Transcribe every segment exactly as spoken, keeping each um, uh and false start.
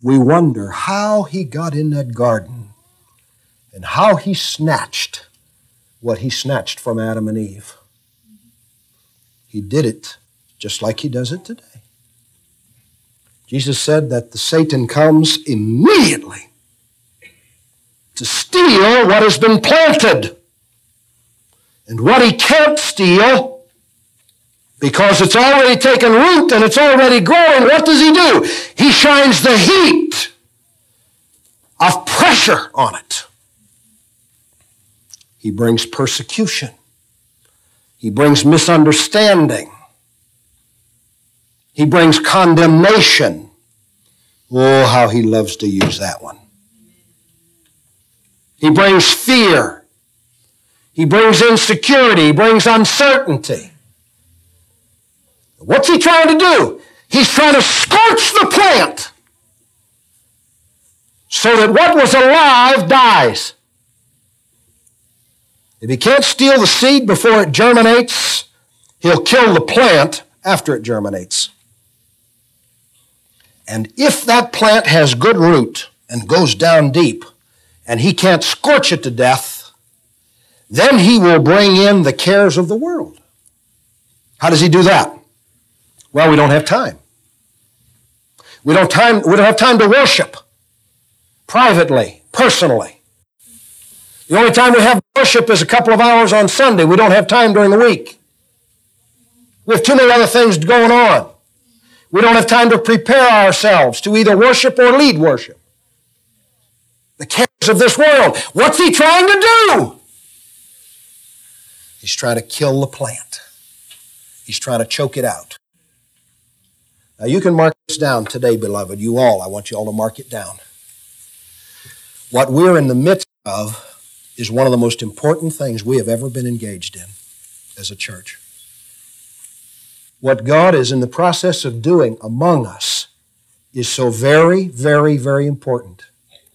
we wonder how he got in that garden and how he snatched what he snatched from Adam and Eve. He did it just like he does it today. Jesus said that the Satan comes immediately to steal what has been planted. And what he can't steal, because it's already taken root and it's already growing, what does he do? He shines the heat of pressure on it. He brings persecution. He brings misunderstanding. He brings condemnation. Oh, how he loves to use that one. He brings fear. He brings insecurity. He brings uncertainty. What's he trying to do? He's trying to scorch the plant so that what was alive dies. If he can't steal the seed before it germinates, he'll kill the plant after it germinates. And if that plant has good root and goes down deep, and he can't scorch it to death, then he will bring in the cares of the world. How does he do that? Well, we don't have time. We don't time, we don't have time to worship privately, personally. The only time we have worship is a couple of hours on Sunday. We don't have time during the week. We have too many other things going on. We don't have time to prepare ourselves to either worship or lead worship. The cares of this world. What's he trying to do? He's trying to kill the plant. He's trying to choke it out. Now you can mark this down today, beloved. You all, I want you all to mark it down. What we're in the midst of is one of the most important things we have ever been engaged in as a church. What God is in the process of doing among us is so very, very, very important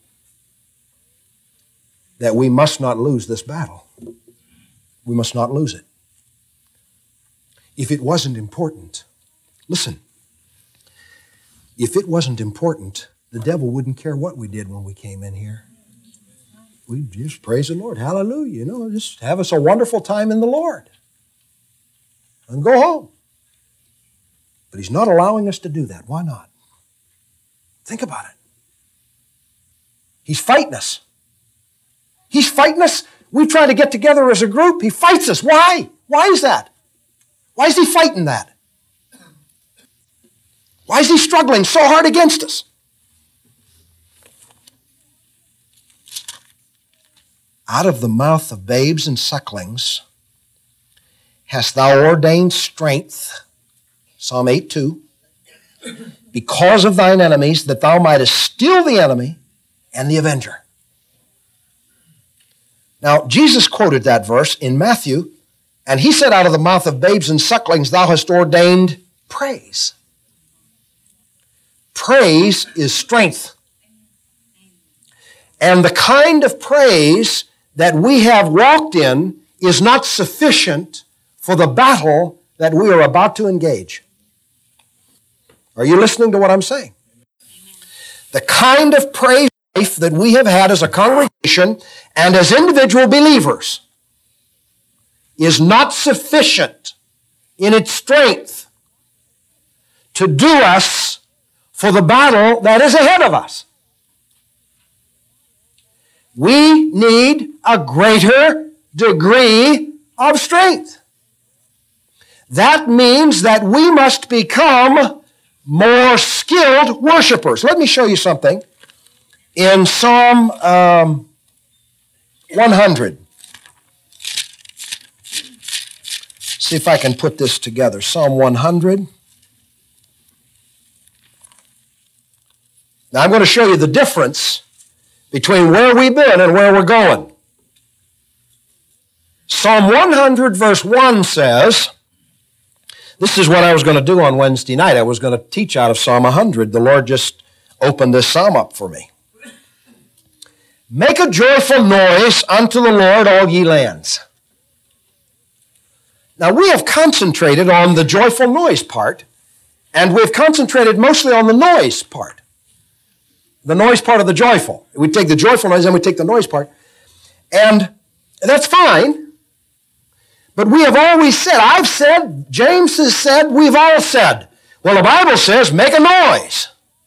that we must not lose this battle. We must not lose it. If it wasn't important, listen, if it wasn't important, the devil wouldn't care what we did when we came in here. We just praise the Lord. Hallelujah. You know, just have us a wonderful time in the Lord. And go home. But he's not allowing us to do that. Why not? Think about it. He's fighting us. He's fighting us. We try to get together as a group. He fights us. Why? Why is that? Why is he fighting that? Why is he struggling so hard against us? Out of the mouth of babes and sucklings hast thou ordained strength, Psalm eight two, because of thine enemies, that thou mightest still the enemy and the avenger. Now, Jesus quoted that verse in Matthew, and he said, out of the mouth of babes and sucklings thou hast ordained praise. Praise is strength. And the kind of praise that we have walked in is not sufficient for the battle that we are about to engage. Are you listening to what I'm saying? The kind of praise life that we have had as a congregation and as individual believers is not sufficient in its strength to do us for the battle that is ahead of us. We need a greater degree of strength. That means that we must become more skilled worshipers. Let me show you something in Psalm um, one hundred. See if I can put this together. Psalm one hundred. Now I'm going to show you the difference between where we've been and where we're going. Psalm one hundred verse one says, this is what I was going to do on Wednesday night. I was going to teach out of Psalm one hundred. The Lord just opened this psalm up for me. Make a joyful noise unto the Lord, all ye lands. Now, we have concentrated on the joyful noise part, and we've concentrated mostly on the noise part. The noise part of the joyful. We take the joyful noise and we take the noise part. And that's fine. But we have always said, I've said, James has said, we've all said, well, the Bible says, make a noise.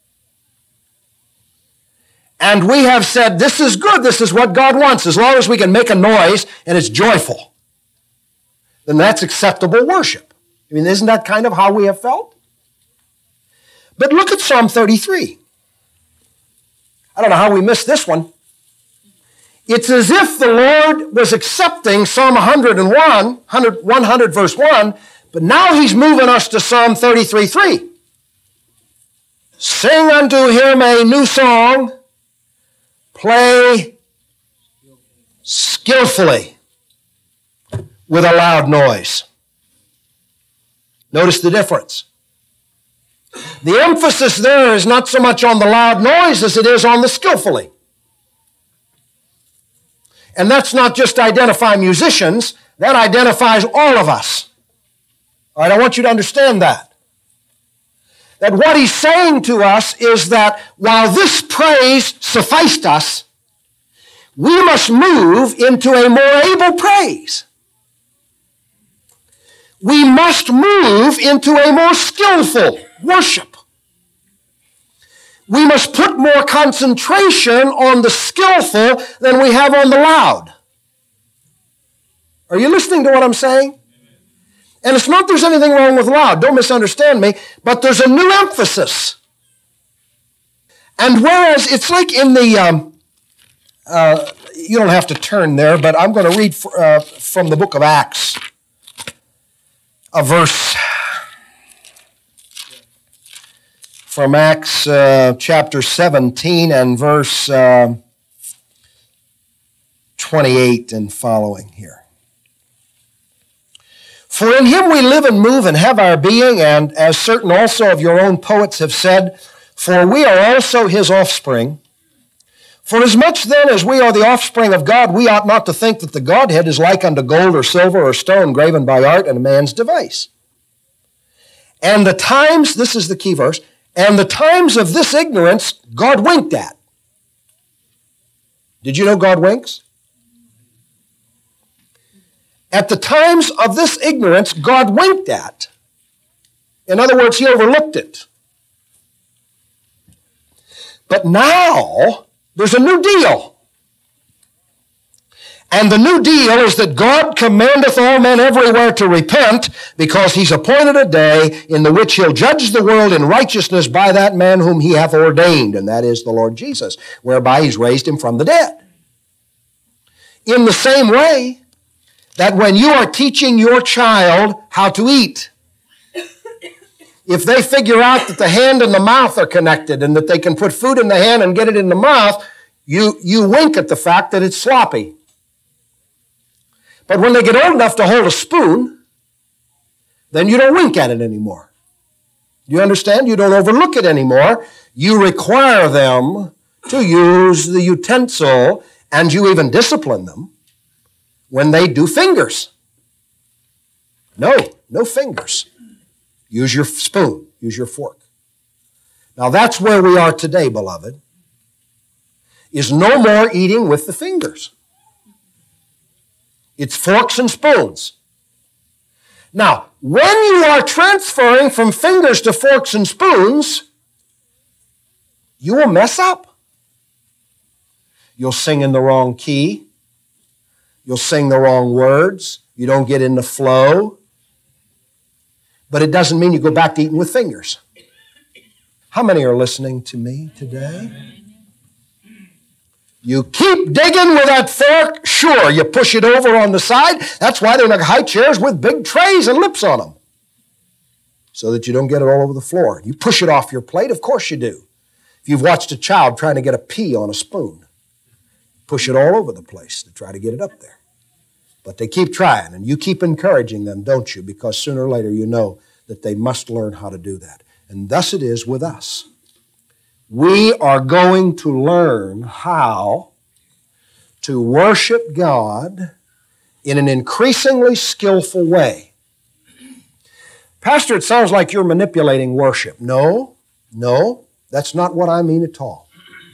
And we have said, this is good, this is what God wants. As long as we can make a noise and it's joyful, then that's acceptable worship. I mean, isn't that kind of how we have felt? But look at Psalm thirty-three. I don't know how we missed this one. It's as if the Lord was accepting Psalm one hundred one, one hundred verse one, but now he's moving us to Psalm thirty-three three. Sing unto him a new song, play skillfully with a loud noise. Notice the difference. The emphasis there is not so much on the loud noise as it is on the skillfully. And that's not just identify musicians, that identifies all of us. All right, I want you to understand that. That what he's saying to us is that while this praise sufficed us, we must move into a more able praise. We must move into a more skillful worship. We must put more concentration on the skillful than we have on the loud. Are you listening to what I'm saying? And it's not there's anything wrong with loud, don't misunderstand me, but there's a new emphasis. And whereas it's like in the, um, uh, you don't have to turn there, but I'm going to read uh, from the book of Acts, a verse from Acts uh, chapter seventeen and verse uh, twenty-eight and following here. For in him we live and move and have our being, and as certain also of your own poets have said, for we are also his offspring. For as much then as we are the offspring of God, we ought not to think that the Godhead is like unto gold or silver or stone graven by art and a man's device. And the times, this is the key verse, and the times of this ignorance God winked at. Did you know God winks? At the times of this ignorance God winked at. In other words, he overlooked it. But now there's a new deal. And the new deal is that God commandeth all men everywhere to repent, because he's appointed a day in the which he'll judge the world in righteousness by that man whom he hath ordained, and that is the Lord Jesus, whereby he's raised him from the dead. In the same way that when you are teaching your child how to eat, if they figure out that the hand and the mouth are connected and that they can put food in the hand and get it in the mouth, you, you wink at the fact that it's sloppy. But when they get old enough to hold a spoon, then you don't wink at it anymore. Do you understand? You don't overlook it anymore. You require them to use the utensil, and you even discipline them when they do fingers. No, no fingers. Use your spoon, use your fork. Now that's where we are today, beloved, is no more eating with the fingers. It's forks and spoons. Now, when you are transferring from fingers to forks and spoons, you will mess up. You'll sing in the wrong key. You'll sing the wrong words. You don't get in the flow. But it doesn't mean you go back to eating with fingers. How many are listening to me today? You keep digging with that fork, sure, you push it over on the side. That's why they're like high chairs with big trays and lips on them, so that you don't get it all over the floor. You push it off your plate, of course you do. If you've watched a child trying to get a pea on a spoon, push it all over the place to try to get it up there. But they keep trying, and you keep encouraging them, don't you? Because sooner or later you know that they must learn how to do that. And thus it is with us. We are going to learn how to worship God in an increasingly skillful way. Pastor, it sounds like you're manipulating worship. No, no, that's not what I mean at all.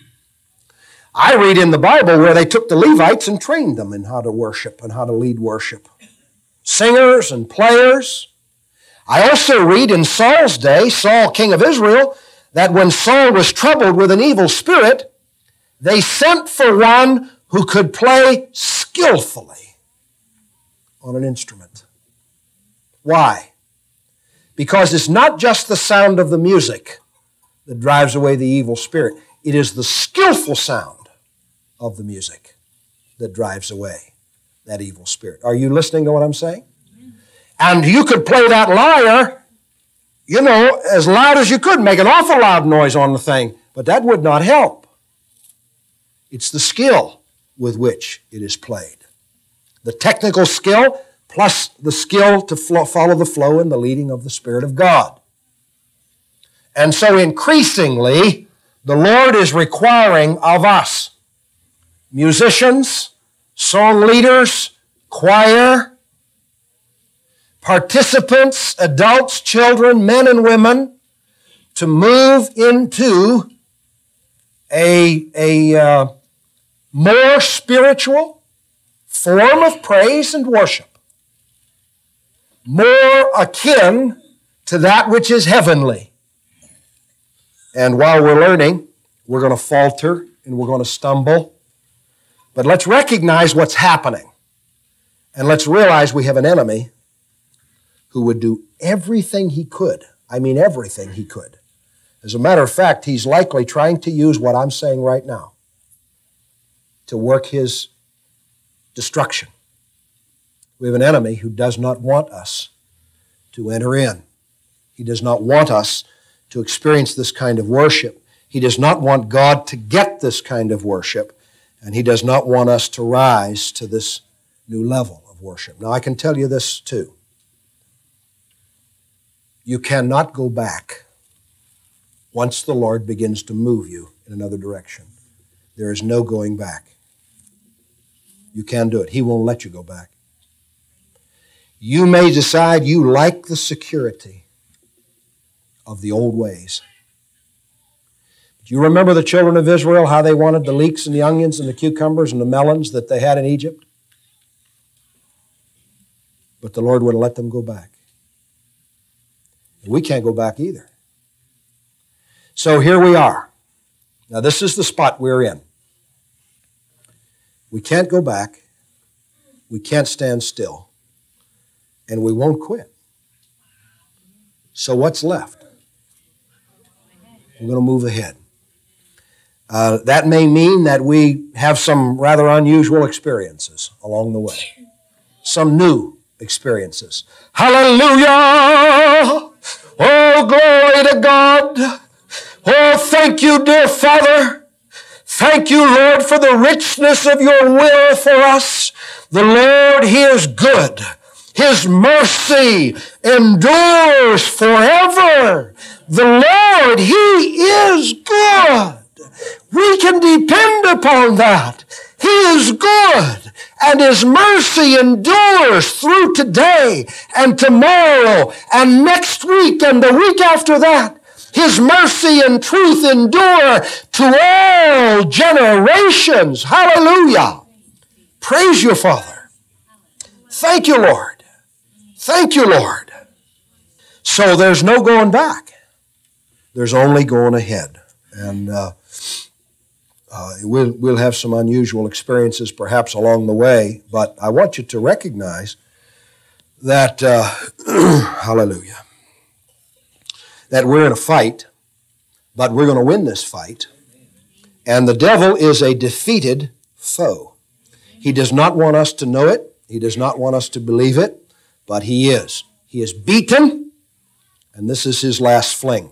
I read in the Bible where they took the Levites and trained them in how to worship and how to lead worship. Singers and players. I also read in Saul's day, Saul, king of Israel, that when Saul was troubled with an evil spirit, they sent for one who could play skillfully on an instrument. Why? Because it's not just the sound of the music that drives away the evil spirit. It is the skillful sound of the music that drives away that evil spirit. Are you listening to what I'm saying? And you could play that lyre, you know, as loud as you could, make an awful loud noise on the thing, but that would not help. It's the skill with which it is played. The technical skill plus the skill to flow, follow the flow and the leading of the Spirit of God. And so increasingly, the Lord is requiring of us, musicians, song leaders, choir, participants, adults, children, men and women, to move into a, a uh, more spiritual form of praise and worship, more akin to that which is heavenly. And while we're learning, we're going to falter and we're going to stumble. But let's recognize what's happening. And let's realize we have an enemy who would do everything he could. I mean everything he could. As a matter of fact, he's likely trying to use what I'm saying right now to work his destruction. We have an enemy who does not want us to enter in. He does not want us to experience this kind of worship. He does not want God to get this kind of worship, and he does not want us to rise to this new level of worship. Now, I can tell you this too. You cannot go back once the Lord begins to move you in another direction. There is no going back. You can do it. He won't let you go back. You may decide you like the security of the old ways. Do you remember the children of Israel, how they wanted the leeks and the onions and the cucumbers and the melons that they had in Egypt? But the Lord wouldn't let them go back. We can't go back either. So here we are. Now this is the spot we're in. We can't go back. We can't stand still. And we won't quit. So what's left? We're going to move ahead. Uh, that may mean that we have some rather unusual experiences along the way. Some new experiences. Hallelujah! Oh, glory to God! Oh, thank you, dear Father. Thank you, Lord, for the richness of your will for us. The Lord, He is good. His mercy endures forever. The Lord, He is good. We can depend upon that. He is good, and His mercy endures through today and tomorrow and next week and the week after that. His mercy and truth endure to all generations. Hallelujah. Praise you, Father. Thank you, Lord. Thank you, Lord. So there's no going back. There's only going ahead. And uh, uh, we'll, we'll have some unusual experiences perhaps along the way, but I want you to recognize that, uh, hallelujah, that we're in a fight, but we're going to win this fight. And the devil is a defeated foe. He does not want us to know it. He does not want us to believe it, but he is. He is beaten, and this is his last fling.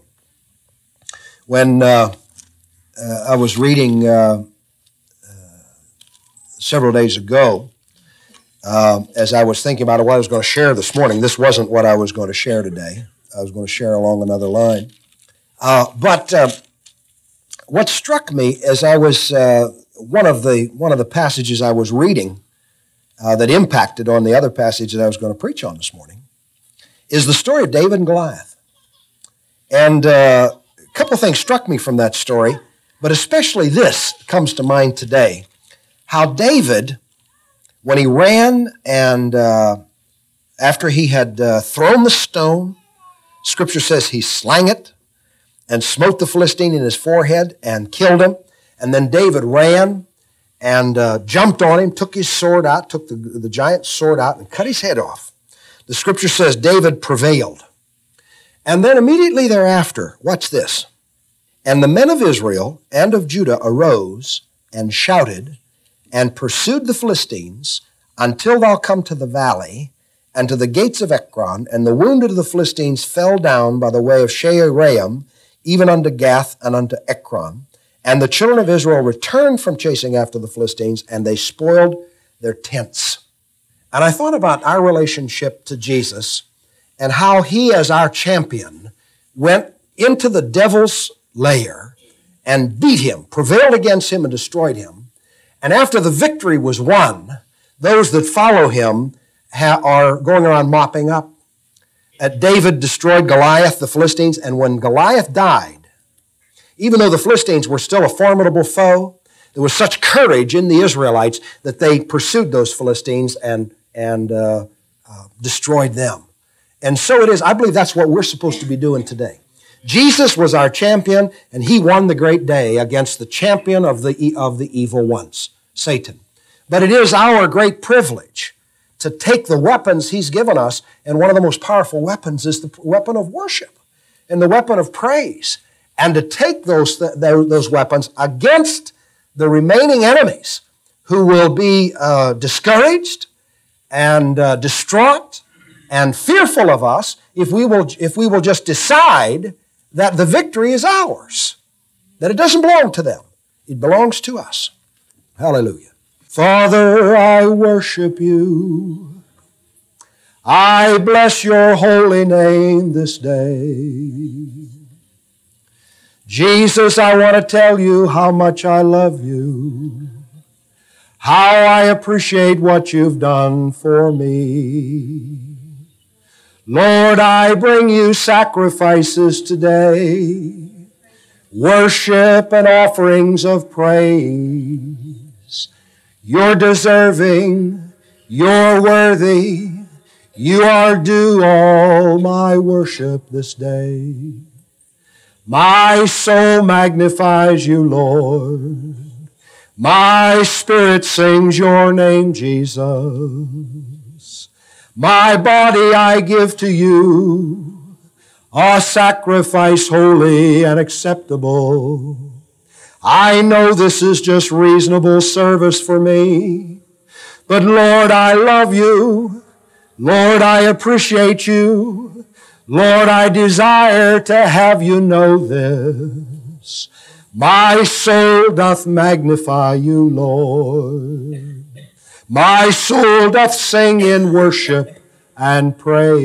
When uh, uh, I was reading uh, uh, several days ago, uh, as I was thinking about what I was going to share this morning, this wasn't what I was going to share today. I was going to share along another line. Uh, but uh, what struck me as I was, uh, one of the one of the passages I was reading uh, that impacted on the other passage that I was going to preach on this morning, is the story of David and Goliath. And uh, a couple of things struck me from that story. But especially this comes to mind today, how David, when he ran and uh, after he had uh, thrown the stone, Scripture says he slang it and smote the Philistine in his forehead and killed him. And then David ran and uh, jumped on him, took his sword out, took the, the giant's sword out and cut his head off. The Scripture says David prevailed. And then immediately thereafter, watch this. And the men of Israel and of Judah arose and shouted and pursued the Philistines until thou come to the valley and to the gates of Ekron, and the wounded of the Philistines fell down by the way of Shaaraim, even unto Gath and unto Ekron. And the children of Israel returned from chasing after the Philistines, and they spoiled their tents. And I thought about our relationship to Jesus and how he, as our champion, went into the devil's lair and beat him, prevailed against him and destroyed him. And after the victory was won, those that follow him ha- are going around mopping up. Uh, David destroyed Goliath, the Philistines, and when Goliath died, even though the Philistines were still a formidable foe, there was such courage in the Israelites that they pursued those Philistines and, and uh, uh, destroyed them. And so it is, I believe that's what we're supposed to be doing today. Jesus was our champion, and he won the great day against the champion of the, of the evil ones, Satan. But it is our great privilege to take the weapons he's given us, and one of the most powerful weapons is the weapon of worship and the weapon of praise, and to take those, those weapons against the remaining enemies who will be uh, discouraged and uh, distraught and fearful of us if we will, if we will just decide that the victory is ours, that it doesn't belong to them. It belongs to us. Hallelujah. Father, I worship you. I bless your holy name this day. Jesus, I want to tell you how much I love you, how I appreciate what you've done for me. Lord, I bring you sacrifices today, worship and offerings of praise. You're deserving, you're worthy, you are due all my worship this day. My soul magnifies you, Lord. My spirit sings your name, Jesus. My body I give to you, a sacrifice holy and acceptable. I know this is just reasonable service for me, but Lord, I love you. Lord, I appreciate you. Lord, I desire to have you know this. My soul doth magnify you, Lord. My soul doth sing in worship and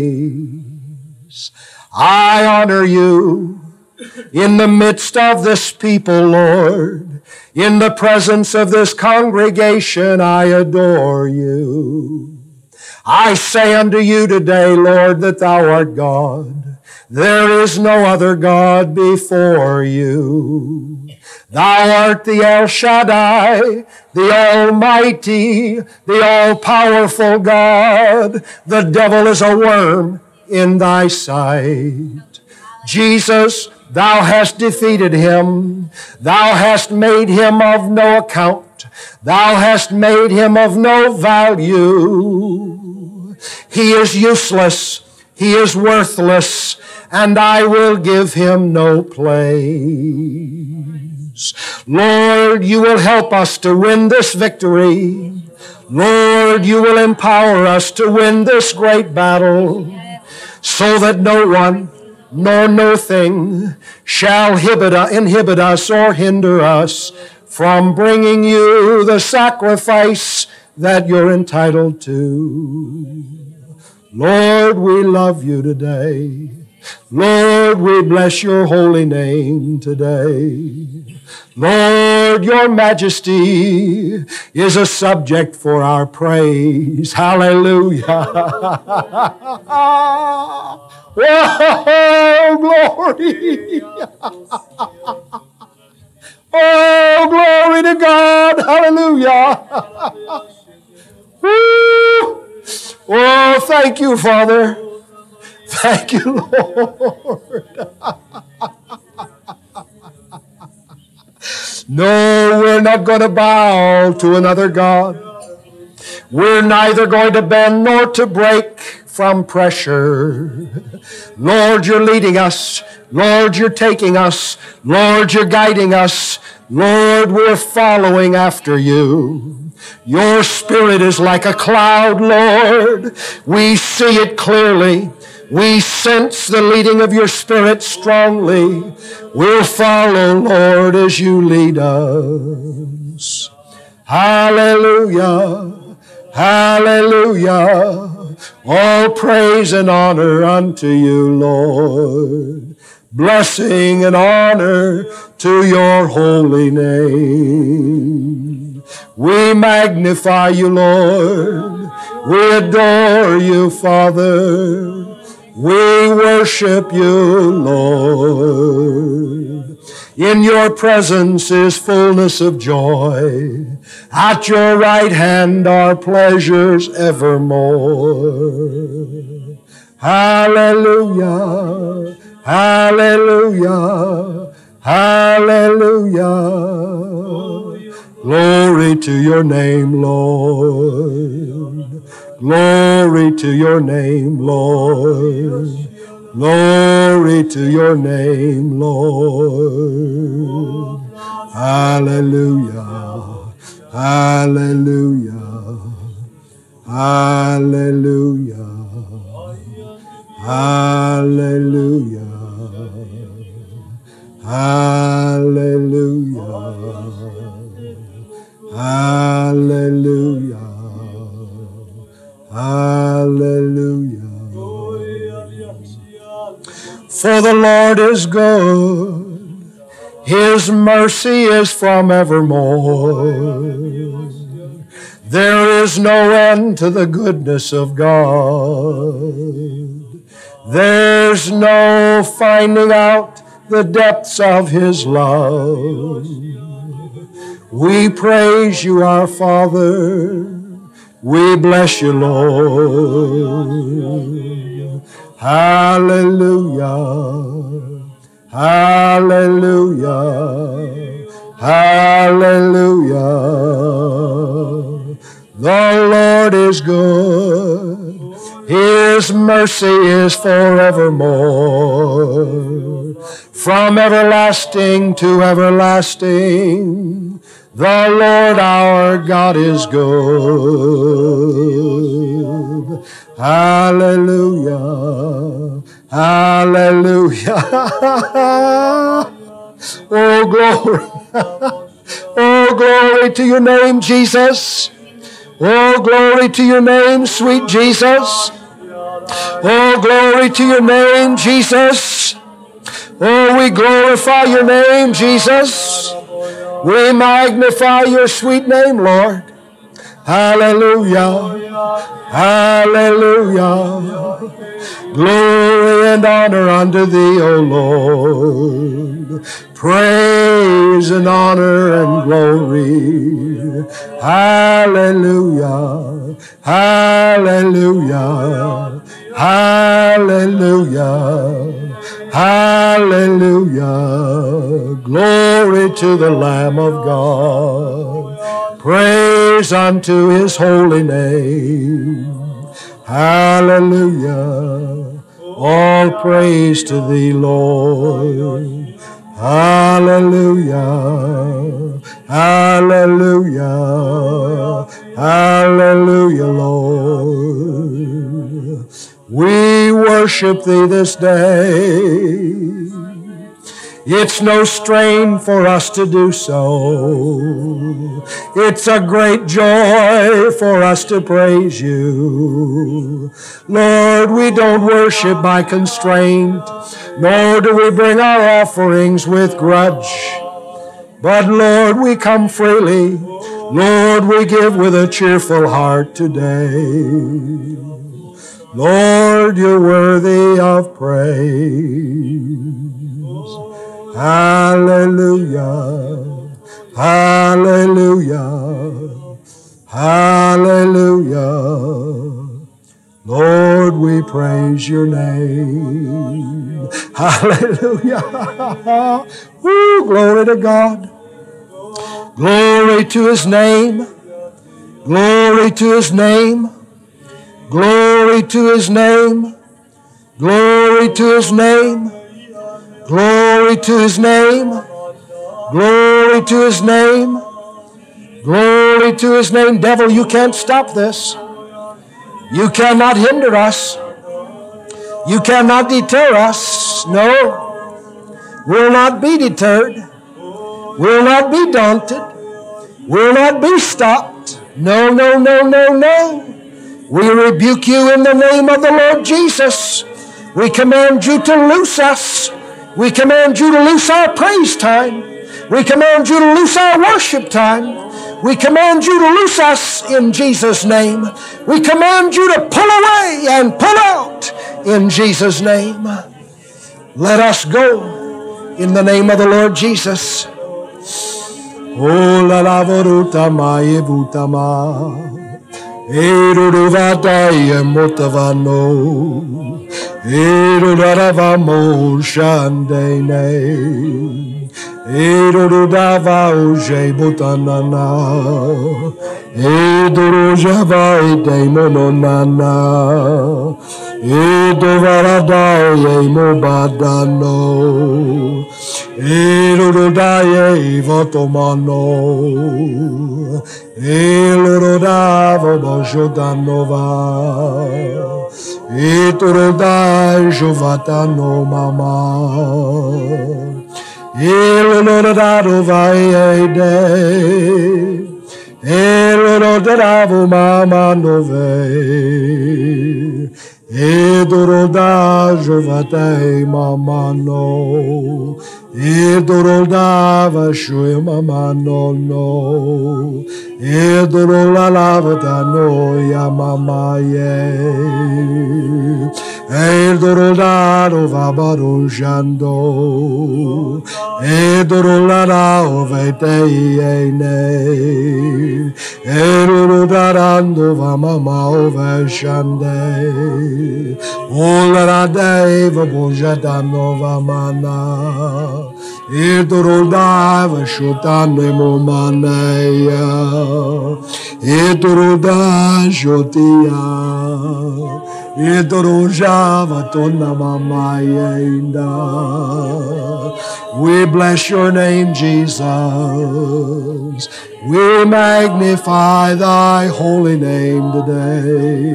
praise. I honor you in the midst of this people, Lord. In the presence of this congregation, I adore you. I say unto you today, Lord, that thou art God. There is no other God before you. Thou art the El Shaddai, the Almighty, the all-powerful God. The devil is a worm in thy sight. Jesus, thou hast defeated him. Thou hast made him of no account. Thou hast made him of no value. He is useless. He is worthless. And I will give him no place. Lord, you will help us to win this victory. Lord, you will empower us to win this great battle, so that no one nor no thing shall inhibit us or hinder us from bringing you the sacrifice that you're entitled to. Lord, we love you today. Lord, we bless your holy name today. Lord, your majesty is a subject for our praise. Hallelujah. Oh, glory. Oh, glory to God. Hallelujah. Woo. Oh, thank you, Father. Thank you, Lord. No, we're not going to bow to another God. We're neither going to bend nor to break from pressure. Lord, you're leading us. Lord, you're taking us. Lord, you're guiding us. Lord, we're following after you. Your Spirit is like a cloud, Lord. We see it clearly. We sense the leading of your Spirit strongly. We'll follow, Lord, as you lead us. Hallelujah. Hallelujah. All praise and honor unto you, Lord. Blessing and honor to your holy name. We magnify you, Lord. We adore you, Father. We worship you, Lord. In your presence is fullness of joy. At your right hand are pleasures evermore. Hallelujah. Hallelujah. Hallelujah. Glory to your name, Lord. Glory to your name, Lord. Glory to your name, Lord. Hallelujah. Hallelujah. Hallelujah. Hallelujah. Hallelujah. Hallelujah. Hallelujah. For the Lord is good. His mercy is from evermore. There is no end to the goodness of God. There's no finding out the depths of his love. We praise you, our Father. We bless you, Lord. Hallelujah. Hallelujah. Hallelujah. The Lord is good. His mercy is forevermore. From everlasting to everlasting, the Lord our God is good. Hallelujah. Hallelujah. Oh, glory. Oh, glory to your name, Jesus. Oh, glory to your name, sweet Jesus. Oh, glory to your name, Jesus. Oh, we glorify your name, Jesus. We magnify your sweet name, Lord. Hallelujah. Hallelujah. Glory and honor unto thee, O Lord. Praise and honor and glory. Hallelujah. Hallelujah. Hallelujah. Hallelujah. Glory to the Lamb of God. Praise unto his holy name. Hallelujah. All praise to thee, Lord. Hallelujah. Hallelujah. Hallelujah, Lord. We worship thee this day. It's no strain for us to do so. It's a great joy for us to praise you. Lord, we don't worship by constraint, nor do we bring our offerings with grudge. But Lord, we come freely. Lord, we give with a cheerful heart today. Lord, you're worthy of praise. Hallelujah. Hallelujah. Hallelujah. Lord, we praise your name. Hallelujah. Woo, glory to God. Glory to his name. Glory to his name. Glory to his name. Glory to his name. Glory to his name. Glory to his name. Glory to his name. Devil, you can't stop this. You cannot hinder us. You cannot deter us. No. We'll not be deterred. We'll not be daunted. We'll not be stopped. No, no, no, no, no. We rebuke you in the name of the Lord Jesus. We command you to loose us. We command you to loose our praise time. We command you to loose our worship time. We command you to loose us in Jesus' name. We command you to pull away and pull out in Jesus' name. Let us go in the name of the Lord Jesus. Oh, la la voruta ma evutama. Eruduvataye motavano. Erudaravamo shandene. Erudava uje butanana. Edurujava demononana. Eduvaradaye mobadano. Erudaye votomano. Eludava bojodanova. Eturodai jovatano mama. Eludado vaide. Eludado mama nove. Edoroda jovatei mama no. Edoroda vashui mama no no. Edorola lavata no ya mama ye. Edorola rovabaro jando. Edorola ovetei ene. Edorando va mama oveshande. Ola deva bojata nova mana. Edorola vashutane momaneya. Edorola jotia. Edorojava tona mamayenda. We bless your name, Jesus. We magnify thy holy name today.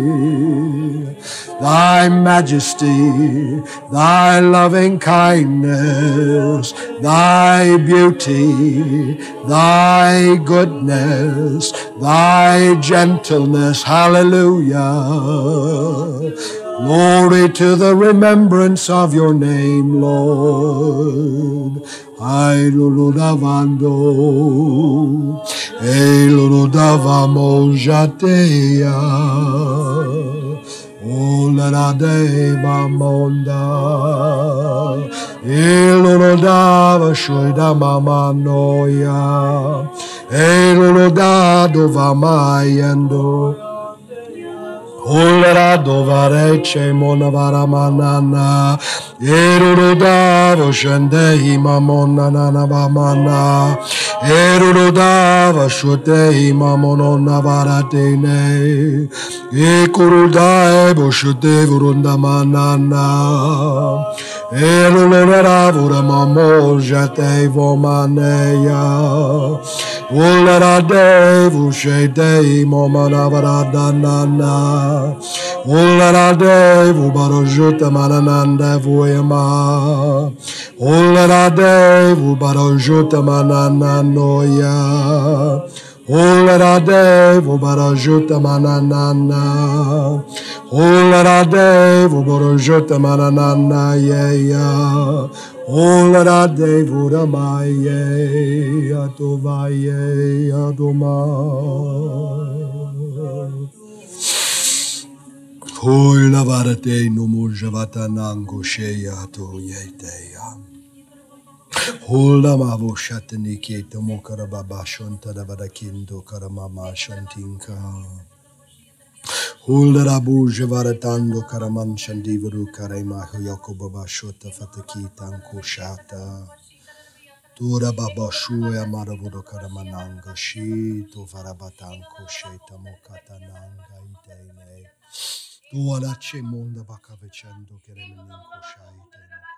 Thy majesty, thy loving kindness, thy beauty, thy goodness, thy gentleness. Hallelujah. Glory to the remembrance of your name, Lord. Ay luludavando, ay luludavamo jatea, o la deva monda, ay luludava shoida mama noya, ay luludado vamayendo. Olera dovare ce monavara manana. Erudava shendei mamona nanavamana. Erudava shutei mamonona varatene. Ekurudae boshute vurunda manana. Erudava vura mamo jatei vomaneya. Olera devu shedei momana varadanana. Ola devu barojuta manananda vuema. Ola devu barojuta manana noya. Ola devu barojuta mananana. Ola devu barojuta mananana yeya. Ola devu ramaye atovaye adoma. Hoi lavarate no murjavata nango sheya to yeteya. Hulda mavo shataniki tomokara baba shonta davada kindo karamama shantinka. Hulda rabu javaratando karaman shandivaru karema huyako baba shota fataki tanko shata. Tura baba shuya maravudo karamananga shi to varabatanko sheta mokata nanga itene. Tuala che monda bakavechando keremeninko shaite.